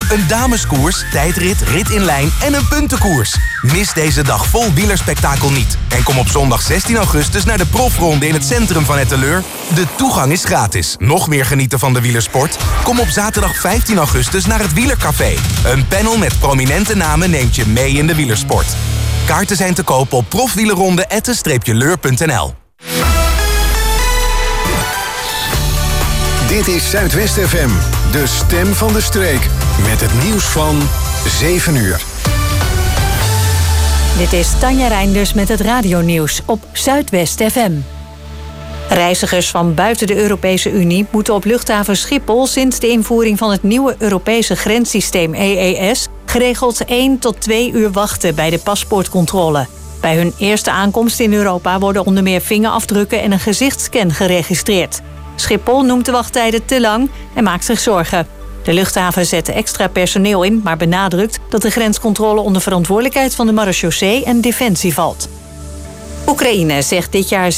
Een dameskoers, tijdrit, rit in lijn en een puntenkoers. Mis deze dag vol wielerspektakel niet. En kom op zondag 16 augustus naar de profronde in het centrum van Etteleur. De toegang is gratis. Nog meer genieten van de wielersport? Kom op zaterdag 15 augustus naar het Wielercafé. Een panel met prominente namen neemt je mee in de wielersport. Kaarten zijn te kopen op profwielerronde@leur.nl. Dit is Zuidwest FM, de stem van de streek. Met het nieuws van 7 uur. Dit is Tanja Reinders met het radionieuws op Zuidwest FM. Reizigers van buiten de Europese Unie moeten op luchthaven Schiphol sinds de invoering van het nieuwe Europese grenssysteem EES geregeld 1 tot 2 uur wachten bij de paspoortcontrole. Bij hun eerste aankomst in Europa worden onder meer vingerafdrukken en een gezichtsscan geregistreerd. Schiphol noemt de wachttijden te lang en maakt zich zorgen. De luchthaven zet extra personeel in, maar benadrukt dat de grenscontrole onder verantwoordelijkheid van de marechaussee en Defensie valt. Oekraïne zegt dit jaar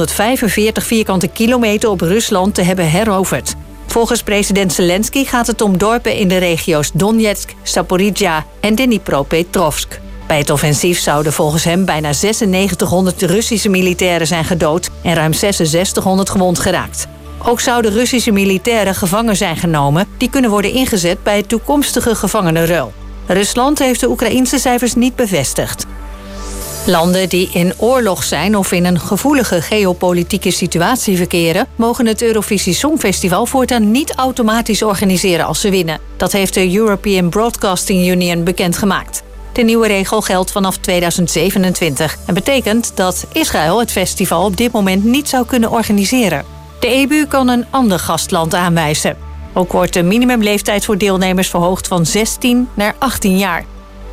745 vierkante kilometer op Rusland te hebben heroverd. Volgens president Zelensky gaat het om dorpen in de regio's Donetsk, Zaporizhzhia en Dnipropetrovsk. Bij het offensief zouden volgens hem bijna 9600 Russische militairen zijn gedood en ruim 6600 gewond geraakt. Ook zouden Russische militairen gevangen zijn genomen die kunnen worden ingezet bij toekomstige gevangenenruil. Rusland heeft de Oekraïense cijfers niet bevestigd. Landen die in oorlog zijn of in een gevoelige geopolitieke situatie verkeren, mogen het Eurovisie Songfestival voortaan niet automatisch organiseren als ze winnen. Dat heeft de European Broadcasting Union bekendgemaakt. De nieuwe regel geldt vanaf 2027 en betekent dat Israël het festival op dit moment niet zou kunnen organiseren. De EBU kan een ander gastland aanwijzen. Ook wordt de minimumleeftijd voor deelnemers verhoogd van 16 naar 18 jaar.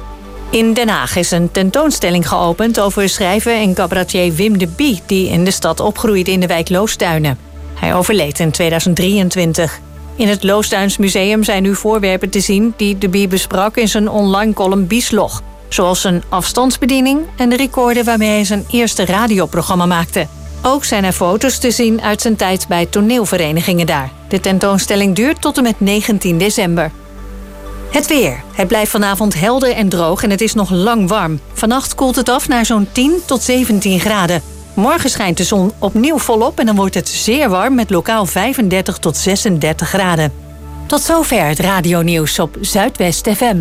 In Den Haag is een tentoonstelling geopend over schrijver en cabaretier Wim de Bie, die in de stad opgroeide in de wijk Loosduinen. Hij overleed in 2023. In het Loosduinsmuseum zijn nu voorwerpen te zien die de Bie besprak in zijn online column Bieslog. Zoals een afstandsbediening en de recorder waarmee hij zijn eerste radioprogramma maakte. Ook zijn er foto's te zien uit zijn tijd bij toneelverenigingen daar. De tentoonstelling duurt tot en met 19 december. Het weer. Het blijft vanavond helder en droog en het is nog lang warm. Vannacht koelt het af naar zo'n 10 tot 17 graden. Morgen schijnt de zon opnieuw volop en dan wordt het zeer warm met lokaal 35 tot 36 graden. Tot zover het radionieuws op Zuidwest FM.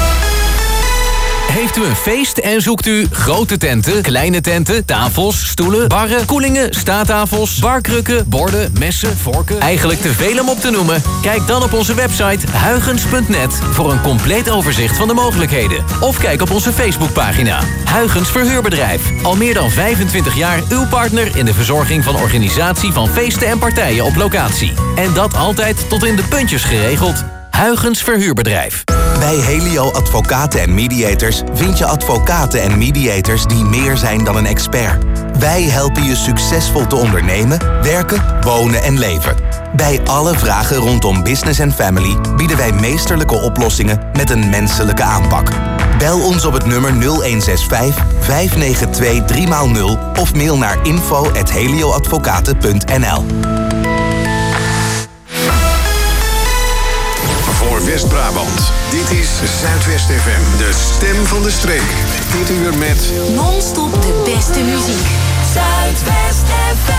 Heeft u een feest en zoekt u grote tenten, kleine tenten, tafels, stoelen, barren, koelingen, staattafels, barkrukken, borden, messen, vorken? Eigenlijk te veel om op te noemen? Kijk dan op onze website huygens.net voor een compleet overzicht van de mogelijkheden. Of kijk op onze Facebookpagina. Huygens Verhuurbedrijf. Al meer dan 25 jaar uw partner in de verzorging van organisatie van feesten en partijen op locatie. En dat altijd tot in de puntjes geregeld. Huygens Verhuurbedrijf. Bij Helio Advocaten en Mediators vind je advocaten en mediators die meer zijn dan een expert. Wij helpen je succesvol te ondernemen, werken, wonen en leven. Bij alle vragen rondom business en family bieden wij meesterlijke oplossingen met een menselijke aanpak. Bel ons op het nummer 0165 592 3x0 of mail naar info@helioadvocaten.nl. Voor West-Brabant, dit is Zuidwest FM, de stem van de streek. Dit uur met non-stop de beste muziek. Zuidwest FM.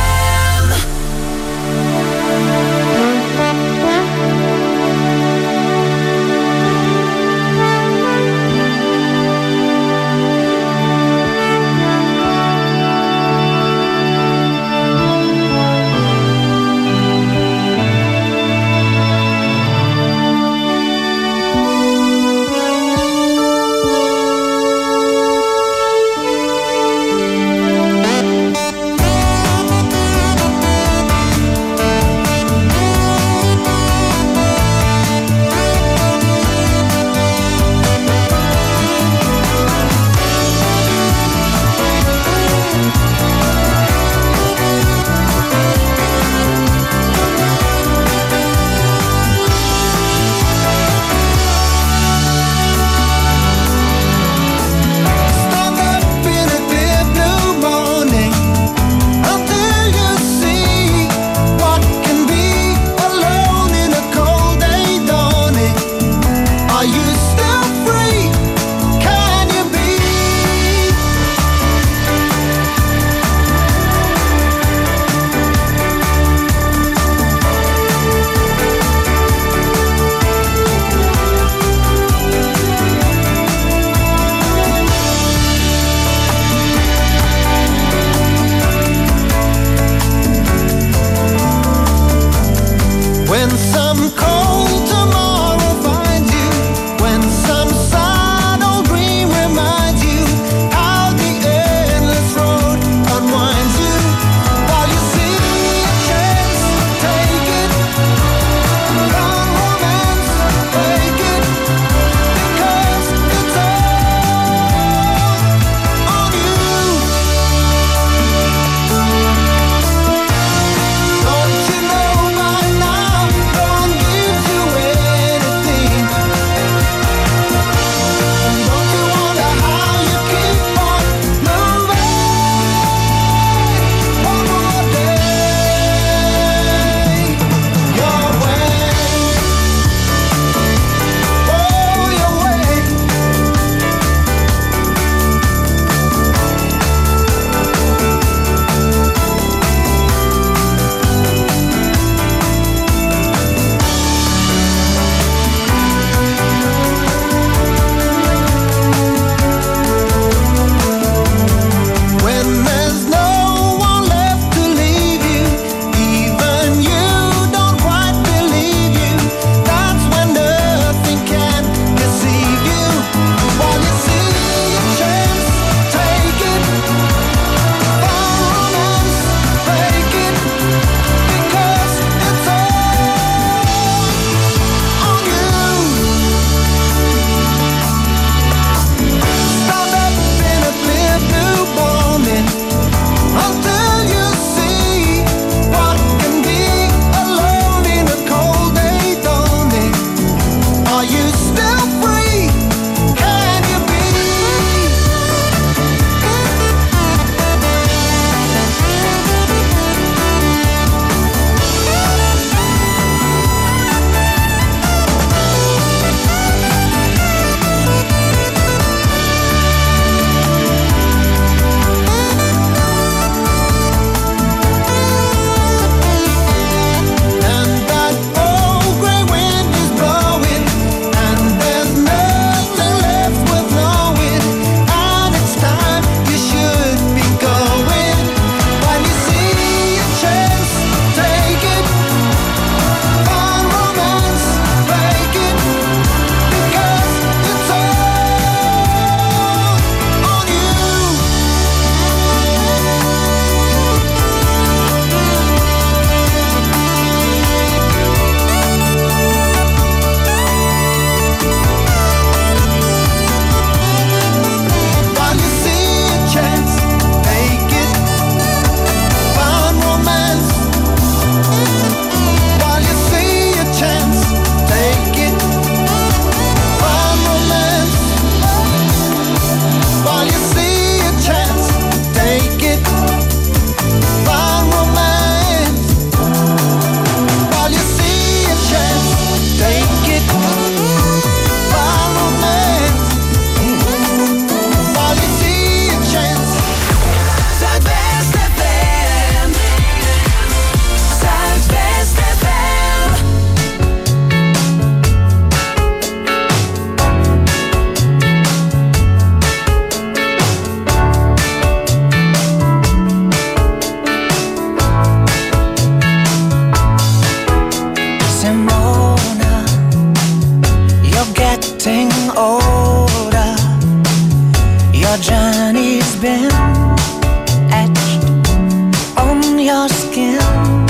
getting older. Your journey's been etched on your skin.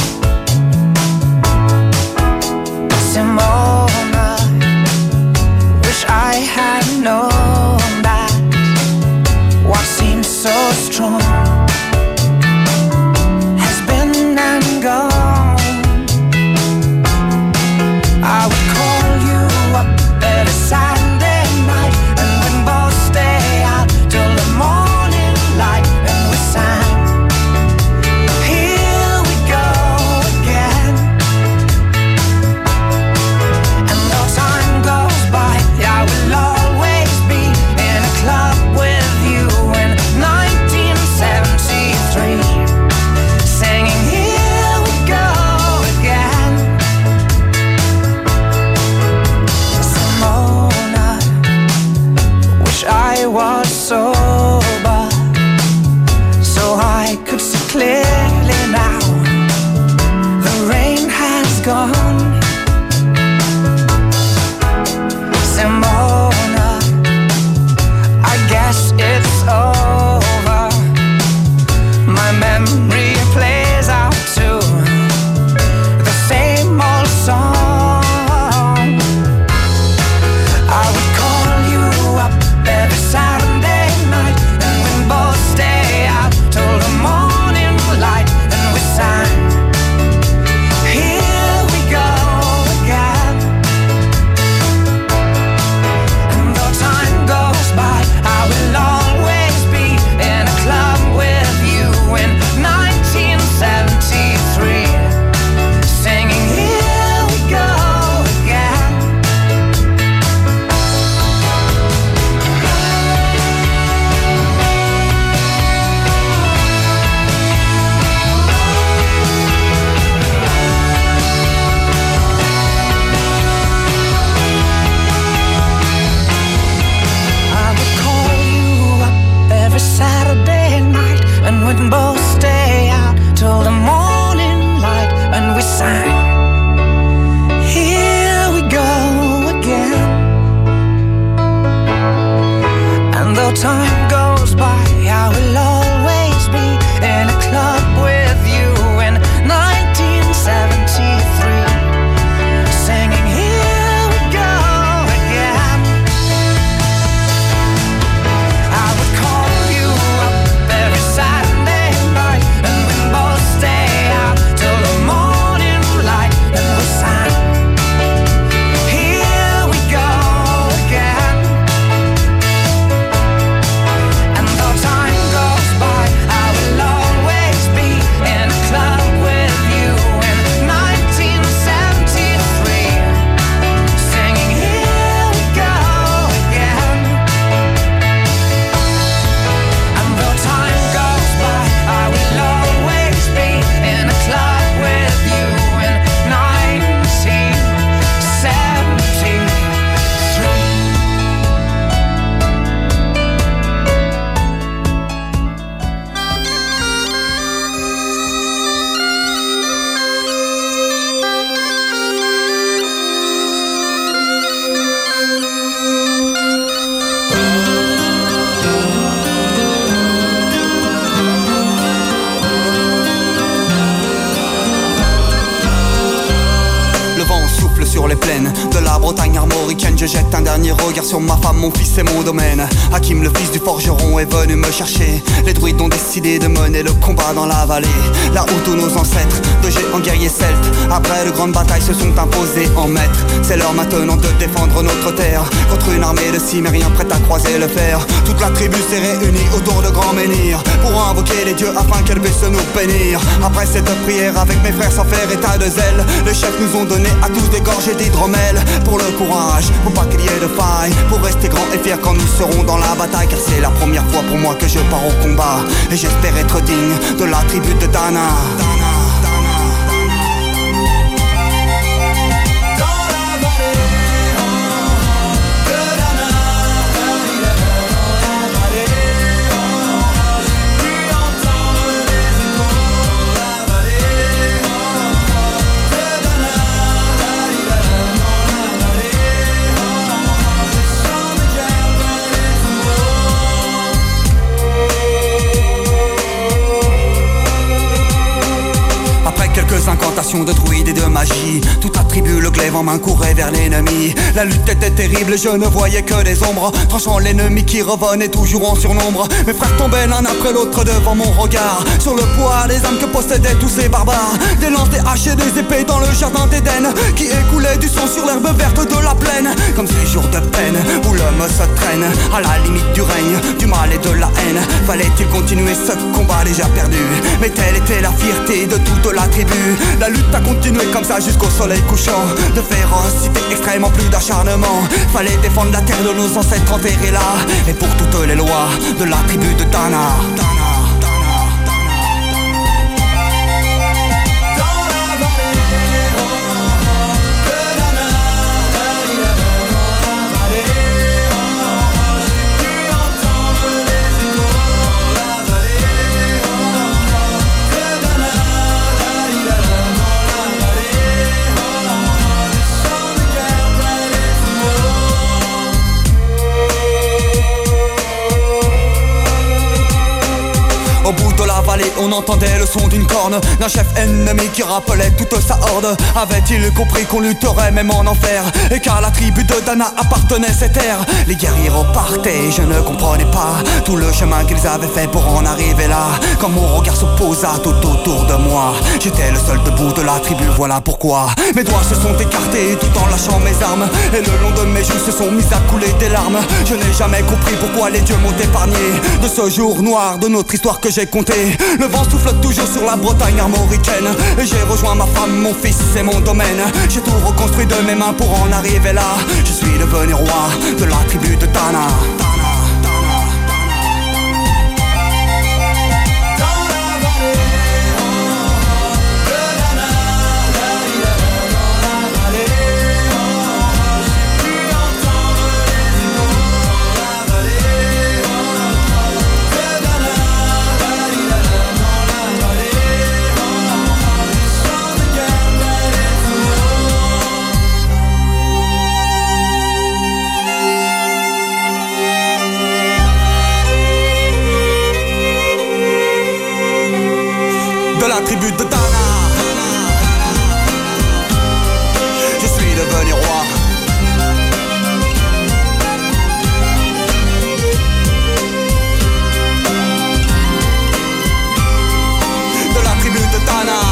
Simona, wish I had known that what seemed so strong has been and gone. I would call you up every Saturday night, and we'd both stay out till the morning light, and we sang, here we go again. And though time goes by, I will always be in a club with you in 1973, singing here we go again. Simona, wish I was sober so I could see clearly now. The rain has gone. Simona, I guess it's over. My memory plays out to the same old song. I would call you up every Saturday night, and we'd both stay out till the morning light, and we sang, here we go again. And though time goes by, I will always be in a club with you in 1973, singing here we go again. I would call you up every Saturday night, and we'd both stay out till the morning light, and we sang, here we go again. And though time goes by, I will always be in a club with you in 1973, singing here we go again. I would call you up every Saturday night, and we'd both stay out till the morning light, and we sang, here we go again. And though time goes by, I will always be in a club with you in 1973, singing here we go again. And though time goes by, I will always be in a club with you in 1973. Le vent souffle sur les plaines de la Bretagne armoricaine. Je jette un dernier regard sur ma femme, mon fils et mon domaine. Hakim, le fils du forgeron, est venu me chercher. Les druides ont décidé de mener le combat dans la vallée, là où tous nos ancêtres, de géants guerriers celtes, après de grandes batailles se sont imposés en maîtres. C'est l'heure maintenant de défendre notre terre contre une armée de cimériens prête à croiser le fer. Toute la tribu s'est réunie autour de grands menhirs pour invoquer les dieux afin qu'elle puisse nous bénir. Après cette prière avec mes frères sans faire état de zèle, les chefs nous ont donné à tous des gorgées d'hydromel. Pour le courage, pour pas qu'il y ait de faille, pour rester grand et fier quand nous serons dans la bataille. Car c'est la première fois pour moi que je pars au combat, et j'espère être digne de la tribu de Dana. génération de druides et de magie. Tout attribue le glaive en main courait vers l'ennemi. La lutte était terrible, je ne voyais que des ombres, tranchant l'ennemi qui revenait toujours en surnombre. Mes frères tombaient l'un après l'autre devant mon regard, sur le poids des âmes que possédaient tous ces barbares. Des lances, des haches et des épées dans le jardin d'Éden, qui écoulait du sang sur l'herbe verte de la plaine. Comme ces jours de peine où l'homme se traîne à la limite du règne, du mal et de la haine. Fallait-il continuer ce combat déjà perdu? Mais telle était la fierté de toute la tribu. La lutte a continué comme ça jusqu'au soleil couchant. De férocité extrême en plus d'acharnement. Fallait défendre la terre de nos ancêtres enterrés là, et pour toutes les lois de la tribu de Dana. Au bout de la vallée, on entendait le son d'une corne, d'un chef ennemi qui rappelait toute sa horde. Avait-il compris qu'on lutterait même en enfer, et qu'à la tribu de Dana appartenait cette terre? Les guerriers repartaient, je ne comprenais pas tout le chemin qu'ils avaient fait pour en arriver là. Quand mon regard se posa tout autour de moi, j'étais le seul debout de la tribu, voilà pourquoi mes doigts se sont écartés tout en lâchant mes armes, et le long de mes joues se sont mis à couler des larmes. Je n'ai jamais compris pourquoi les dieux m'ont épargné de ce jour noir de notre histoire que j'ai compté. Le vent souffle toujours sur la Bretagne armoricaine, et j'ai rejoint ma femme, mon fils et mon domaine. J'ai tout reconstruit de mes mains pour en arriver là. Je suis devenu roi de la tribu de Dana. De la tribu de Dana, je suis devenu roi. De la tribu de Dana.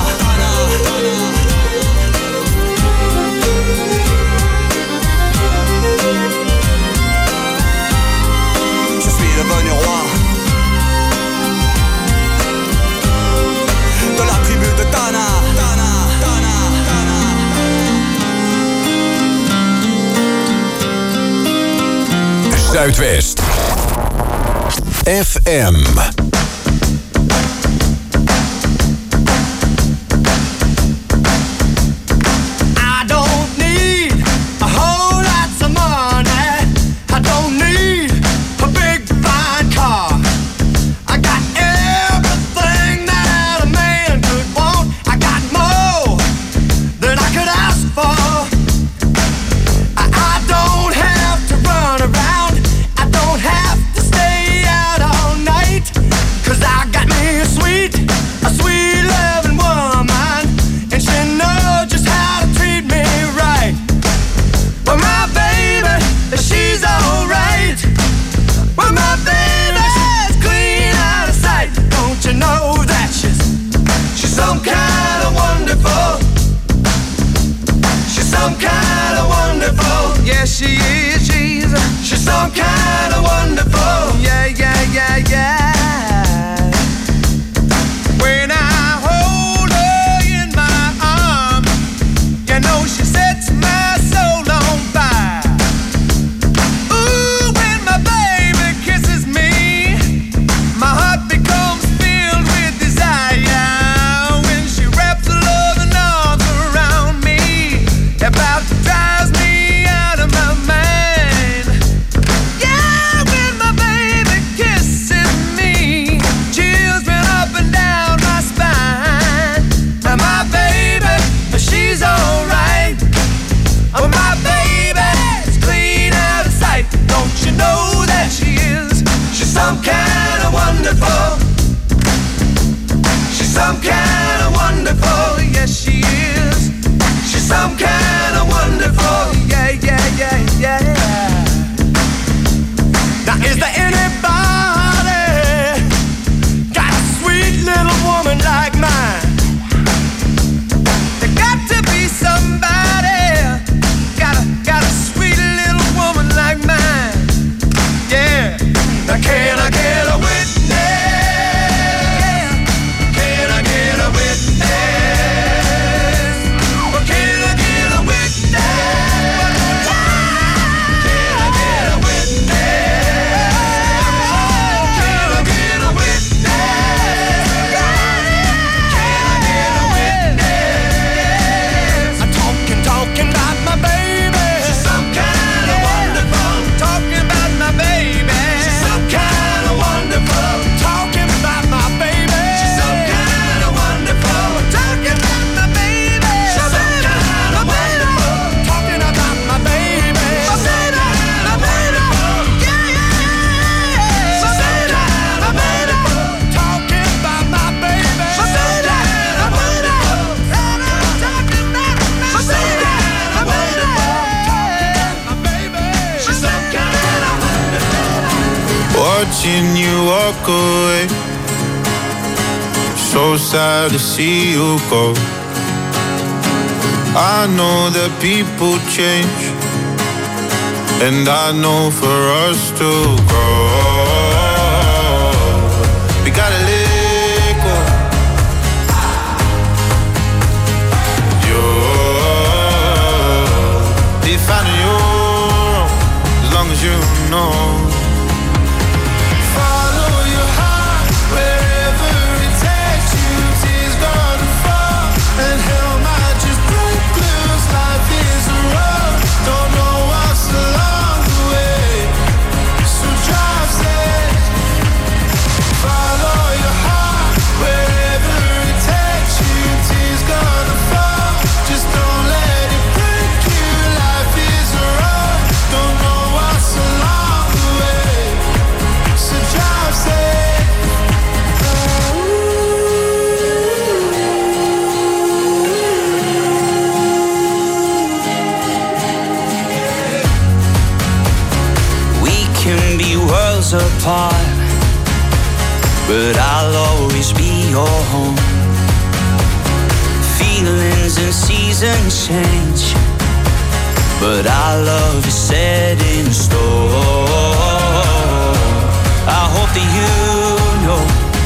Je suis devenu roi. De la tribu de Dana, Dana, Dana, Dana. Zuidwest FM. Yeah, when my baby kisses watching you walk away. So sad to see you go. I know that people change, and I know for us to grow, we gotta let go. You're defining your own, as long as you know. Apart, but I'll always be your home. Feelings and seasons change, but our love is set in stone. I hope that you know,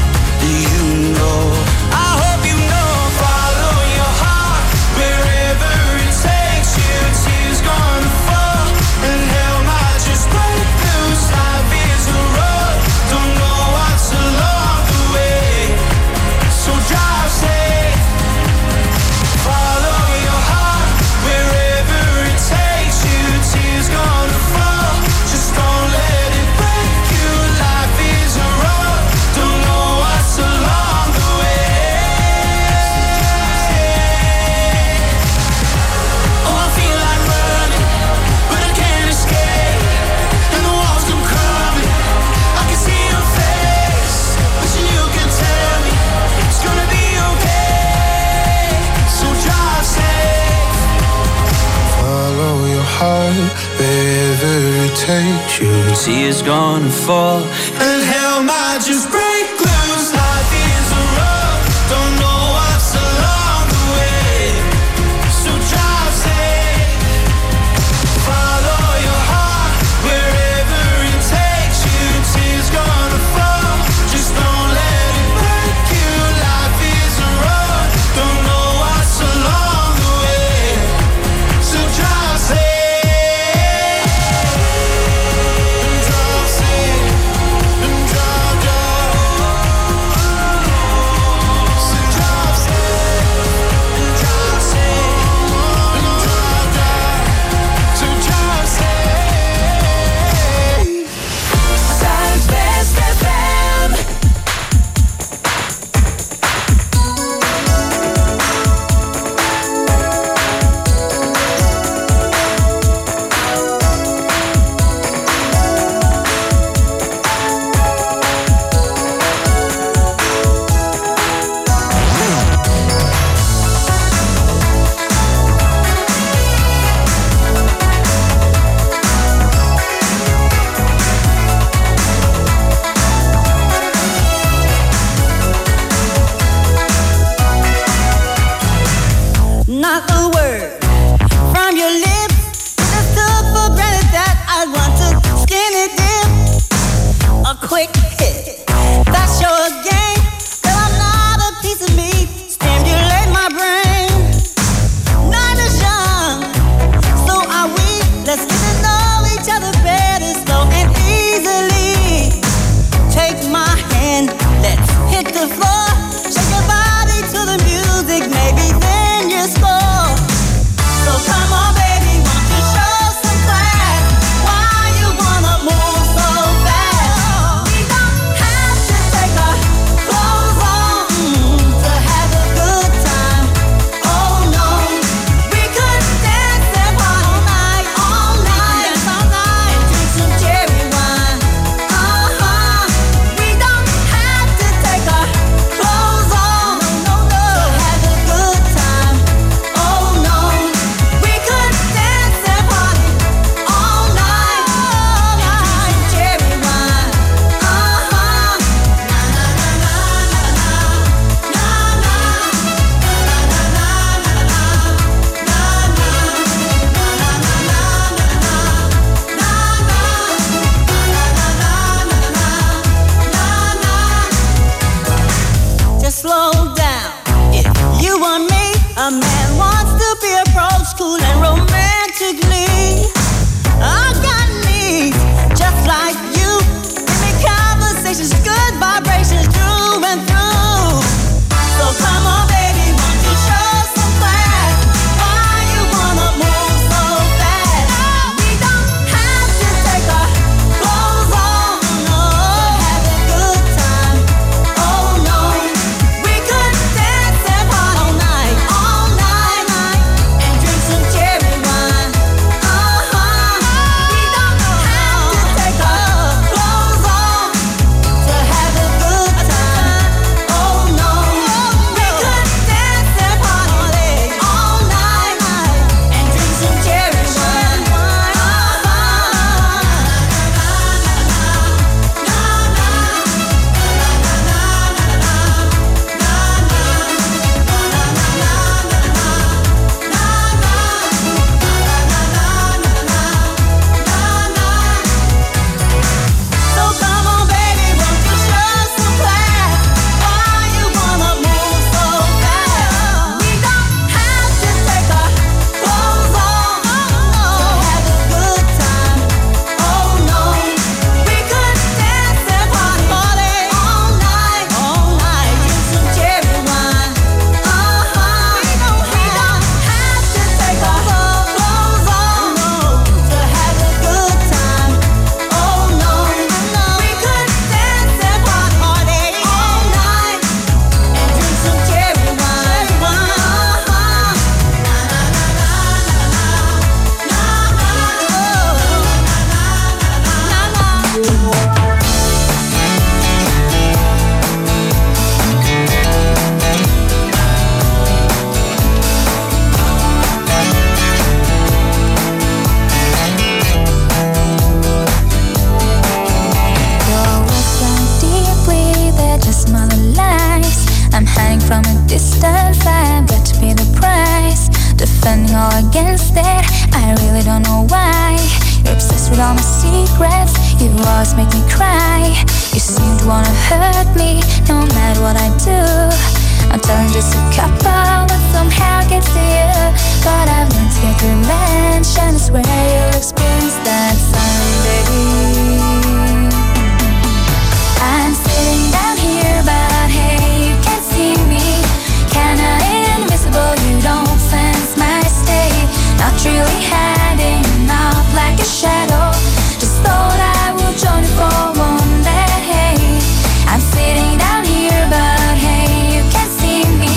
I hope you know. Follow your heart wherever it takes you. Tears gonna fall and hell might just break loose. Life is a road, don't know what's along the way, so drive safe. Follow your heart wherever it takes you. Tears gonna fall, just don't let it break you. Life is a road, don't know what's along the way. Oh, I feel like running, but I can't escape, and the walls come crumbling. I can see your face, wishing you could tell me it's gonna be okay, so drive safe. Follow your heart wherever it takes you. Tears gonna fall and hell might just break loose. Life is a road, don't know what's along the way, so drive safe. Follow your heart wherever it takes you. Tears gonna fall, just don't let it break you. Life is a road, don't know what's along the way, so drive safe. Drive safe and drive down. So drive safe and drive safe and drive down. So drive safe. Zuidwest FM. Not a word from your lips. Just took for granted that I want to skinny dip. A quick hit, that's your game. Girl, I'm not a piece of meat. Stimulate my brain. Night is young, so are we. Let's get to know each other better, slow and easily. Take my hand, let's hit the floor. Shake your body to the music, maybe then you score. So come on, baby, won't you show some class? Why you wanna move so fast? We gon' mess with all my secrets. You always make me cry. You seem to wanna hurt me, no matter what I do. I'm telling just a couple, but somehow it gets to you. But I've learned to get revenge, and I swear you'll experience that someday. I'm sitting down here, but hey, you can't see me. Kinda invisible, you don't sense my state. Not really hiding, not like a shadow. Just thought I would join you for one day. I'm sitting down here, but hey, you can't see me.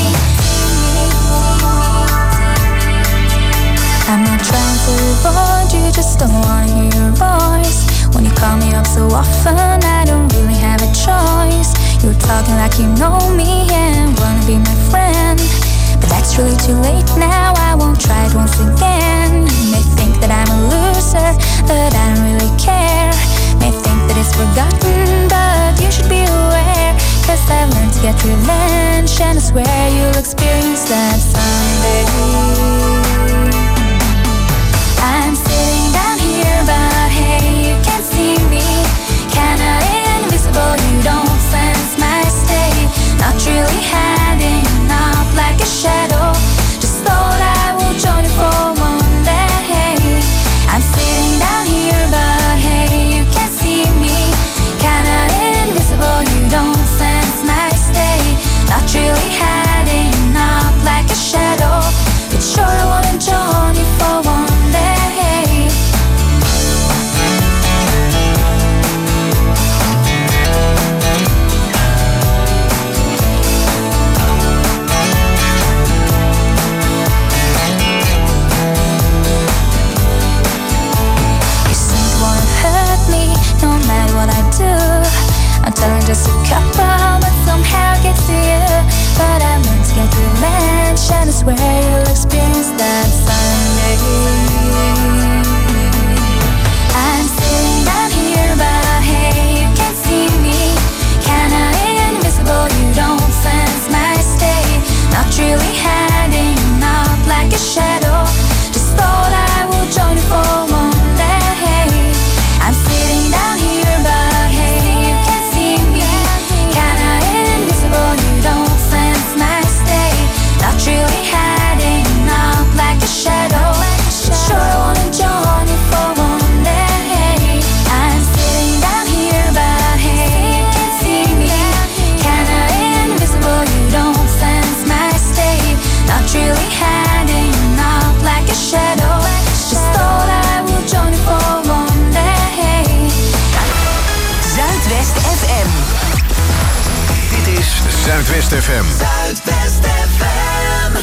I'm not trying to avoid you, just don't wanna hear your voice. When you call me up so often, I don't really have a choice. You're talking like you know me and wanna be my friend, but that's really too late now, I won't try it once again. You may think that I'm a loser, but I don't really care. May think that it's forgotten, but you should be aware. Cause I've learned to get revenge, and I swear you'll experience that someday. I'm sitting down here, but hey, you can't see me. Kinda invisible, you don't sense my state. Not really hiding, not like a shadow. Just thought I would join you for one day. I'm sitting down here, but hey, you can't see me. Kinda invisible, you don't sense my state. Not really hiding, not like a shadow. But sure I wanna join you for one day. No matter what I do, I'm telling just a couple, but somehow it gets to you. But I've learned to get revenge, and I swear you'll experience that someday. I'm sitting down here, but hey, you can't see me. Kinda invisible, you don't sense my state. Not really hiding, not like a shadow. Just thought I would join you for one day. I'm sitting down here, but hey, you can't see me. Kinda invisible, you don't sense my state. Not really hiding, not like a shadow. Sure I wanna join you for one day. I'm sitting down here, but hey, you can't see me. Kinda invisible, you don't sense my state. Not really hiding, not like a shadow. Just thought I would join you for one day. Zuidwest FM. Dit is Zuidwest FM. Zuidwest FM.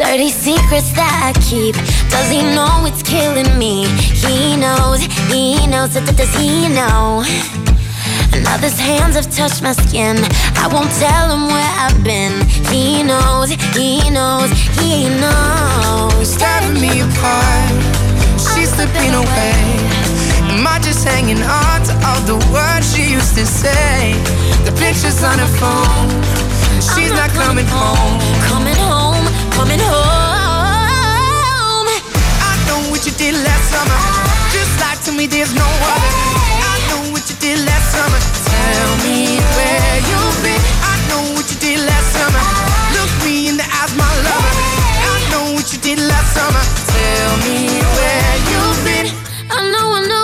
Dirty secrets that I keep. Does he know it's killing me? He knows, does he know? Now his hands have touched my skin. I won't tell him where I've been. He knows, he knows. Tearing me apart, she's slipping away. Am I just hanging on to all the words she used to say? The pictures on her phone, she's not coming home. Coming home. I know what you did last summer. Just lie to me, there's no other. I know what you did last summer. Tell me where you've been. I know what you did last summer. Look me in the eyes, my lover. I know what you did last summer. Tell me where you've been. I know.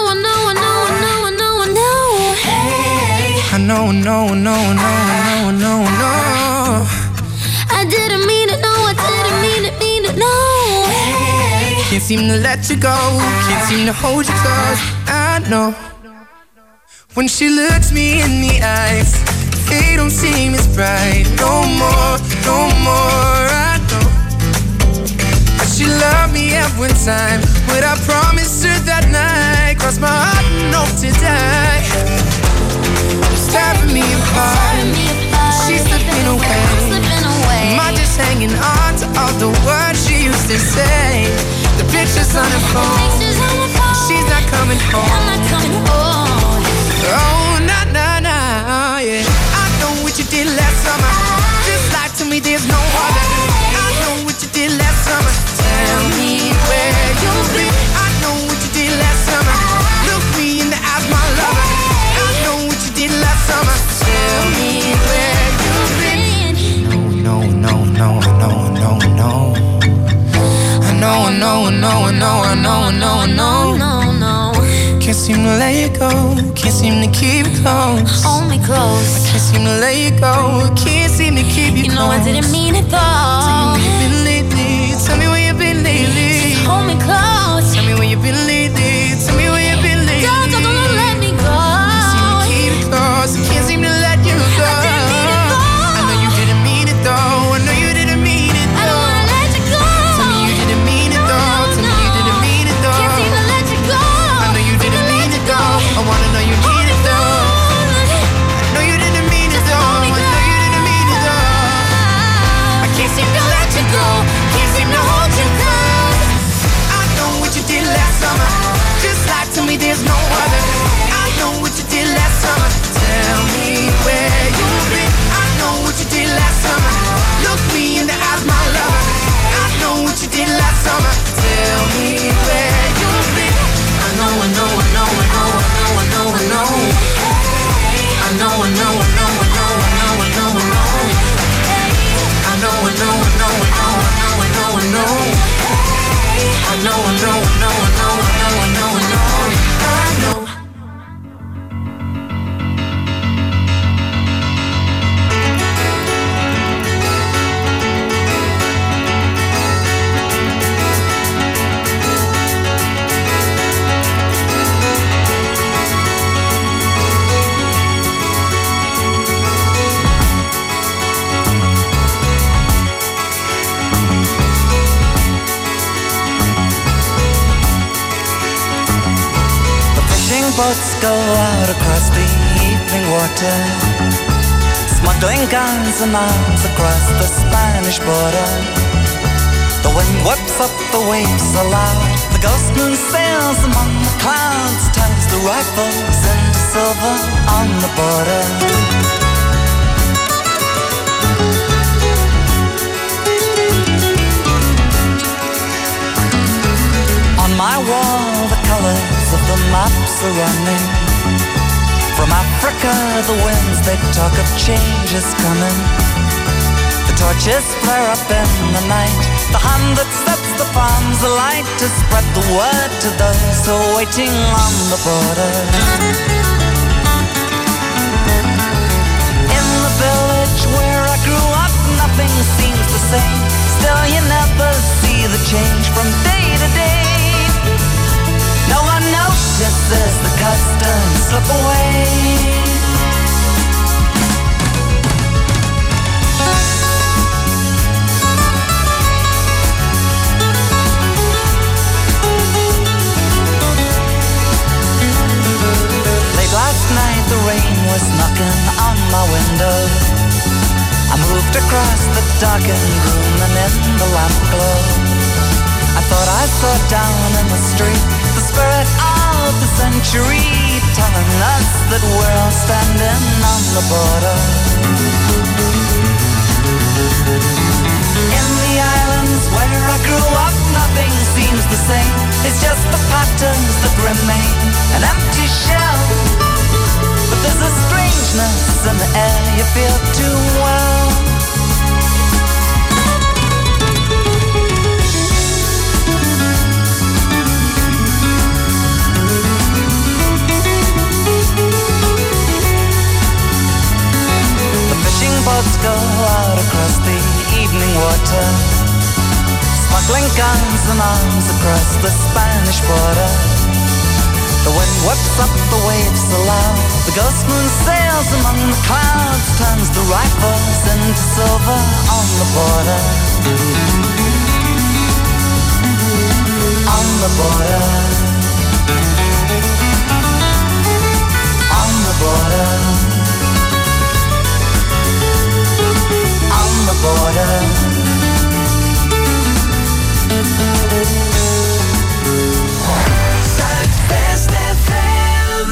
Hey. I know. I didn't mean it, no, I didn't mean it, no. Hey. Can't seem to let you go. Can't seem to hold you close. I know. When she looks me in the eyes, they don't seem as bright. No more, I know. But she loved me at one time. What I promised her that night crossed my heart and hope to die. It's tearing me apart. She's slipping away. Am I just hanging on to all the words she used to say? The pictures on her phone, she's not coming home. Oh, nah, yeah. I know what you did last summer. Just lie to me, there's no other. I know what you did last summer. Tell me where you've been. I know what you did last summer. Look me in the eyes, my lover. I know what you did last summer. Tell me where you've been. No. Can't seem to let you go. Can't seem to keep it close. Hold me close. I can't seem to let you go. Can't seem to keep you close. You know I didn't mean it though. Tell me where you've been lately. Just hold me close. Tell me where you've been lately. Tell me where you've been lately. Don't let me go. Can't seem to keep it close. I can't seem to let you go. I know you didn't mean it though. I know you didn't mean it though. I don't wanna let you go. Tell me you didn't mean it though. Tell me you didn't mean it though. Can't seem to let you go. I know you didn't mean it though. I wanna know you mean it though. I know you didn't mean it though. I know you didn't mean it though. I can't seem to let you go. Can't seem to hold you close. I know what you did last summer. Just lie to me, there's no other. I know what you did last summer. Tell me where you've been. I know what you did last summer. Look me in the eyes, my lover. I know what you did last summer. Tell me where you've been. I know. I know. Boats go out across the evening water, smuggling guns and arms across the Spanish border. The wind whips up the waves aloud, the ghost moon sails among the clouds, turns the rifles into silver on the border. On my wall the colors of the maps are running. From Africa the winds they talk of change is coming. The torches flare up in the night, the hand that sets the farms alight to spread the word to those who are waiting on the border. In the village where I grew up nothing seems the same. Still you never see the change from day to day. No one notices the customs slip away. moved across the darkened room and in the lamp glow I thought I saw down in the street the spirit of the century telling us that we're all standing on the border. In the islands where I grew up, nothing seems the same. It's just the patterns that remain, an empty shell. But there's a strangeness in the air you feel too well. The fishing boats go out across the evening water, smuggling guns and arms across the Spanish border. The wind whips up the waves so loud, the ghost moon sails among the clouds, turns the rifles into silver on the border. On the border. On the border. On the border. Zuidwest FM.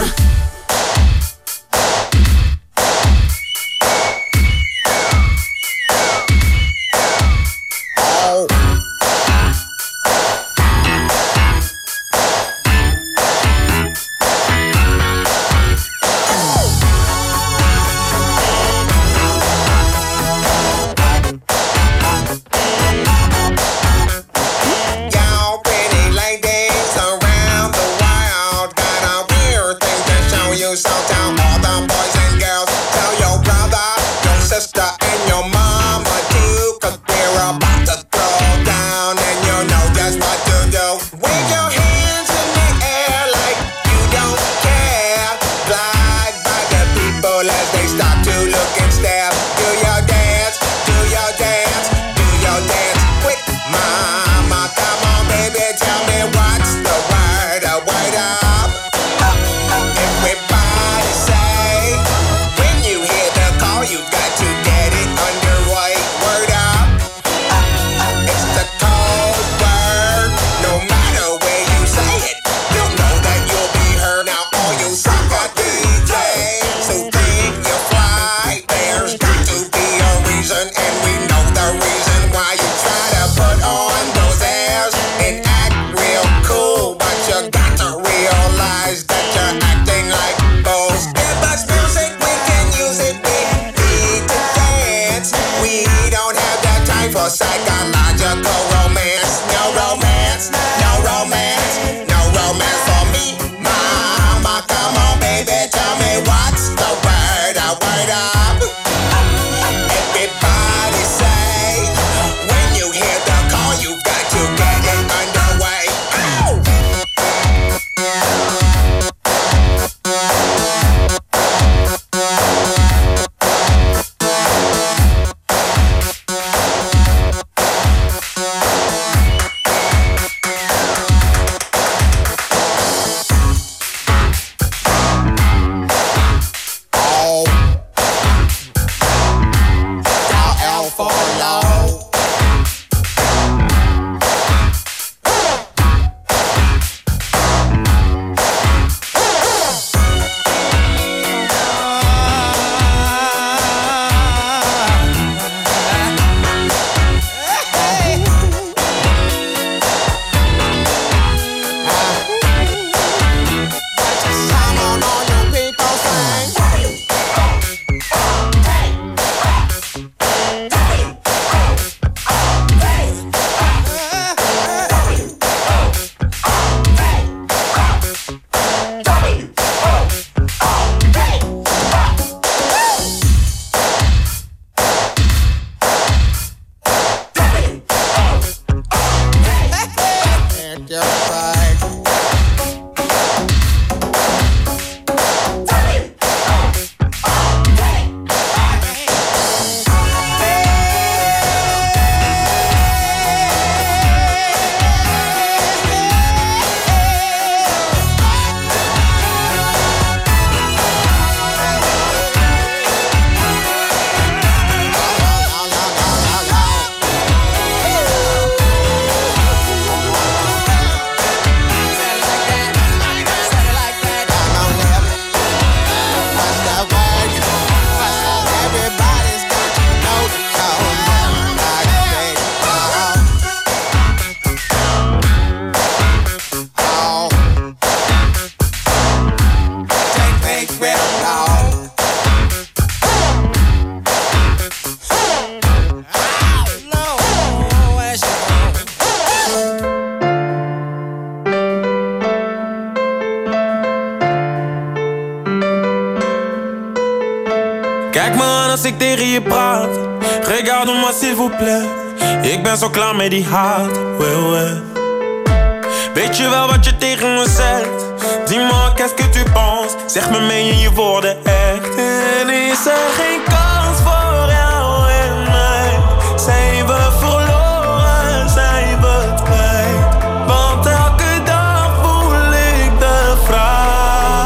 als ik tegen je praat. Regarde-moi s'il vous plaît. Ik ben zo klaar met die haat. Ouais, ouais. Weet je wel wat je tegen me zegt? Dis-moi qu'est-ce que tu penses? Zeg me, meen je je woorden echt? En is er geen kans voor jou en mij? Zijn we verloren, zijn we kwijt? Want elke dag voel ik de vraag: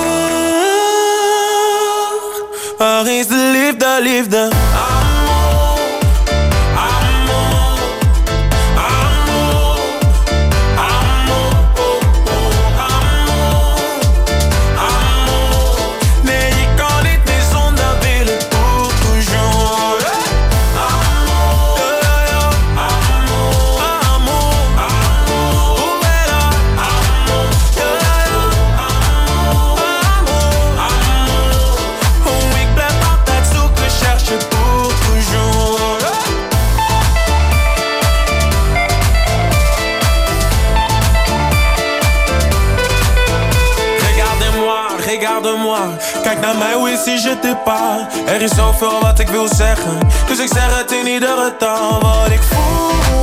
waar is de liefde, liefde? Kijk naar mij, hoe is die je t'ai pas? Er is zoveel wat ik wil zeggen, dus ik zeg het in iedere taal. Wat ik voel,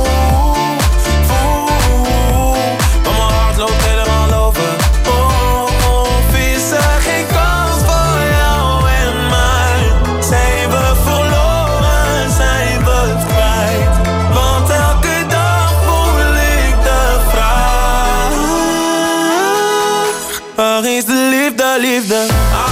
maar mijn hart loopt helemaal over. Of is er geen kans voor jou en mij? Zijn we verloren, zijn we het kwijt? Want elke dag voel ik de vraag: waar is de liefde, liefde?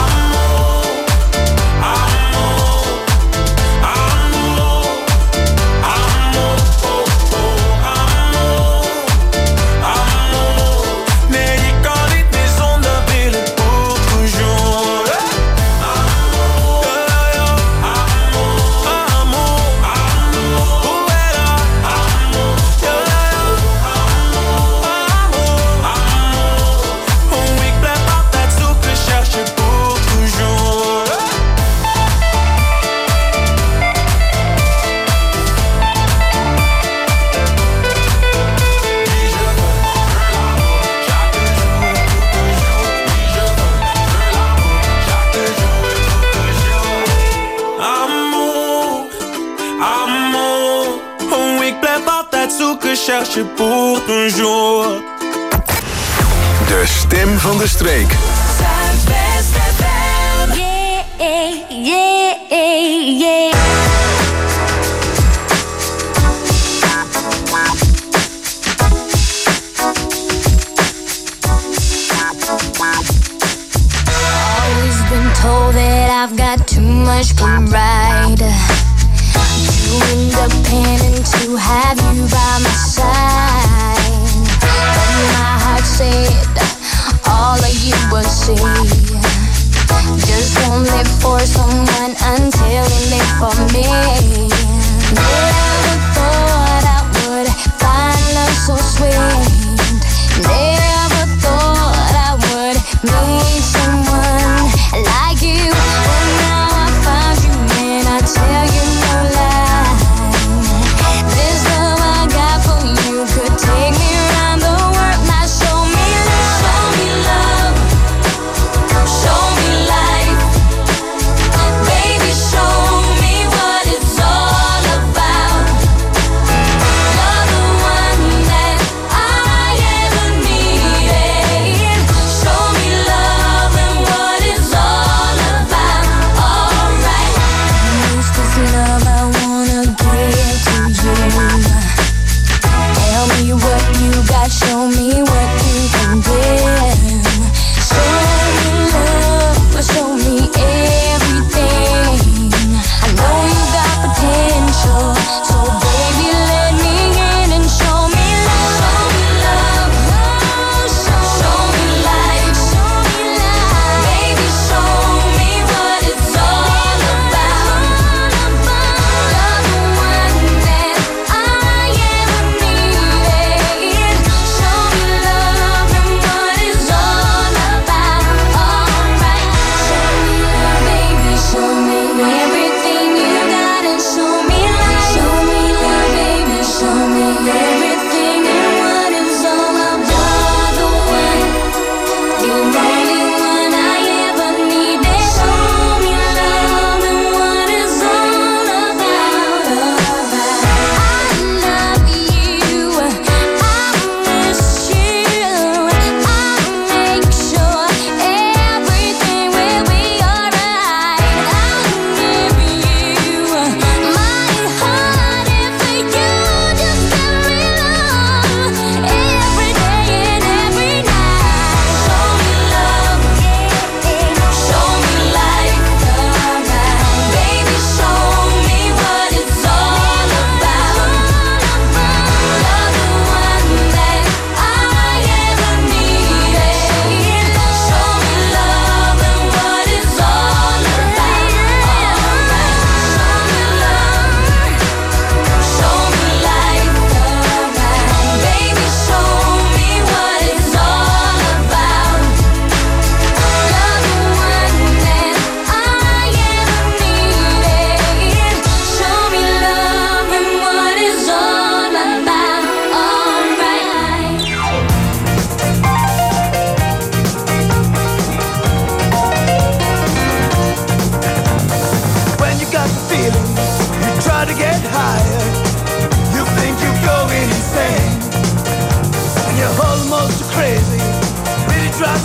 Cherche pour toujours. De stem van de streek. Zuidwest FM. Yeah, yeah, yeah. Always been told that I've got too much pride. Too independent to have you by my side. But my heart said all of you would see. Just won't live for someone until you live for me. Never thought I would find love so sweet. Never thought I would meet someone like you. But now I found you and I tell you no lie. This love I got for you could take me around the world. Now show me love, show me love, show me life. Baby, show me what it's all about. You're the one that I ever needed. Show me love and what it's all about. Alright. Used to think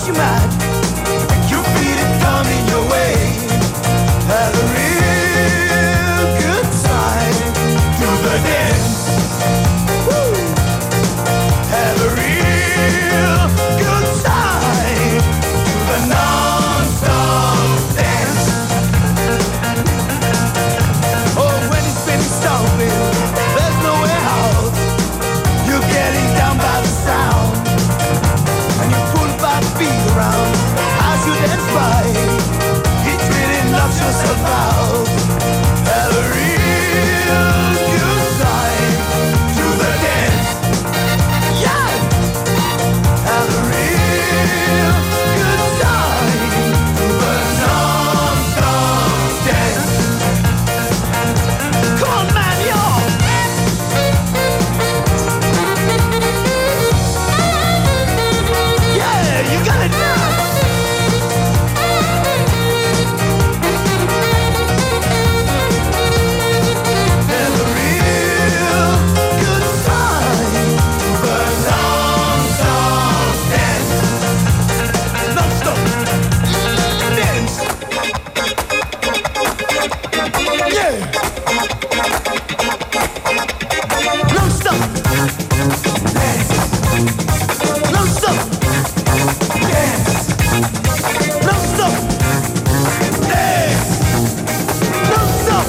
your mind. You feel it coming your way. Have a real good time. Do the dance. Woo. Have a real good time. Do the non-stop dance. Oh, when it's been stomping, there's nowhere out. You're getting down by the sound, and you pull 5 feet around as you dance by. It really knocks yourself out. Have a real good time. Do the dance. Yeah. Have a real good time. Do the non-stop dance. Come on, man, y'all. Yeah, you got it now. Have a real good time. The non-stop dance. Non-stop dance. Yeah. Non-stop dance. Non-stop dance. Non-stop dance. Non-stop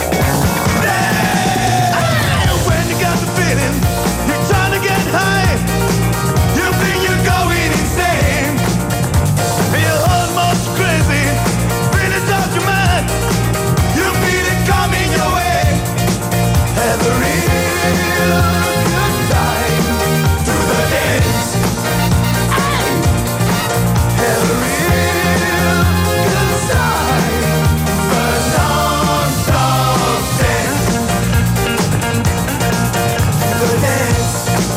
dance. When you got the feeling, you're trying to get high. You think you're going insane. You're almost crazy. Feelings out your mind. You feel it coming your way. Have a real good time. Do the dance. Have a real good time. The non-stop dance. Do the dance.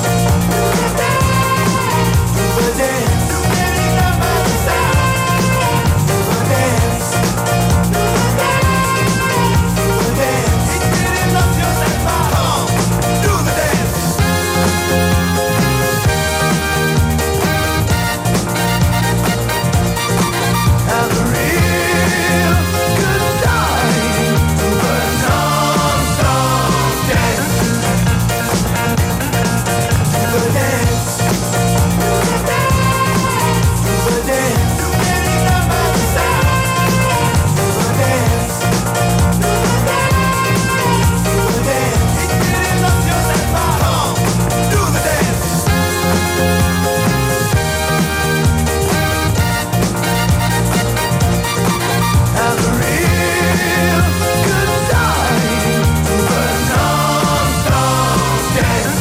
Do the dance. You're getting down by the sound. Do the dance. Do the dance. It really knocks yourself out. Do the dance. Have a real good time. Do the non-stop dance. Do the dance. Do the dance. You're getting down by the sound. Do the dance. Do the dance. It really knocks yourself out. Do the dance. Have a real good time. Do the non-stop dance.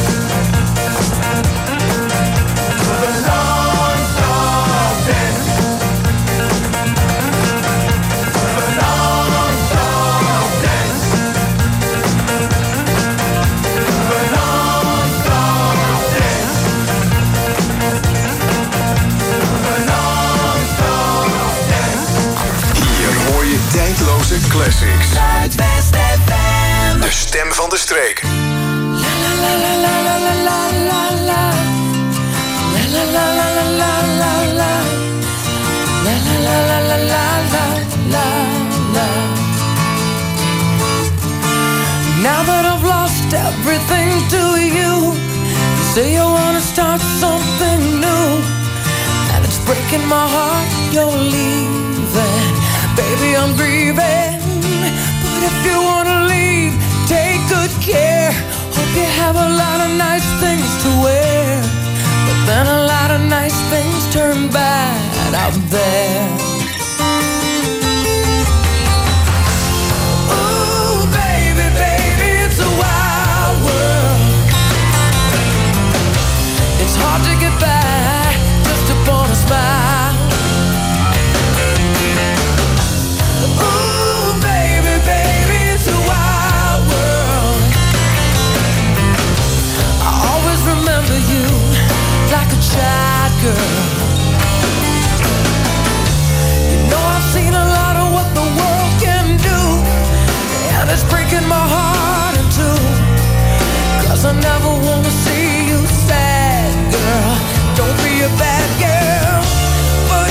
Do the non-stop dance. Do the non-stop dance. Do the non-stop dance. Do the non-stop dance. Hier hoor je tijdloze classics. Zuidwest FM. De stem van de streek. Now that I've lost everything to you, you say you wanna start something new, and it's breaking my heart you're leaving. Baby, I'm grieving, but if you wanna leave, take good care. Hope you have a lot of nice things to wear, but then a lot of nice things turn bad out there. Ooh, baby, baby, it's a wild world. It's hard to get by just upon a smile. Ooh, baby, baby, it's a wild world. I always remember you like a child girl. You know I've seen a lot of what the world can do, and it's breaking my heart in two, 'cause I never wanna see you sad, girl. Don't be a bad girl, but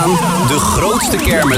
aan de grootste kermis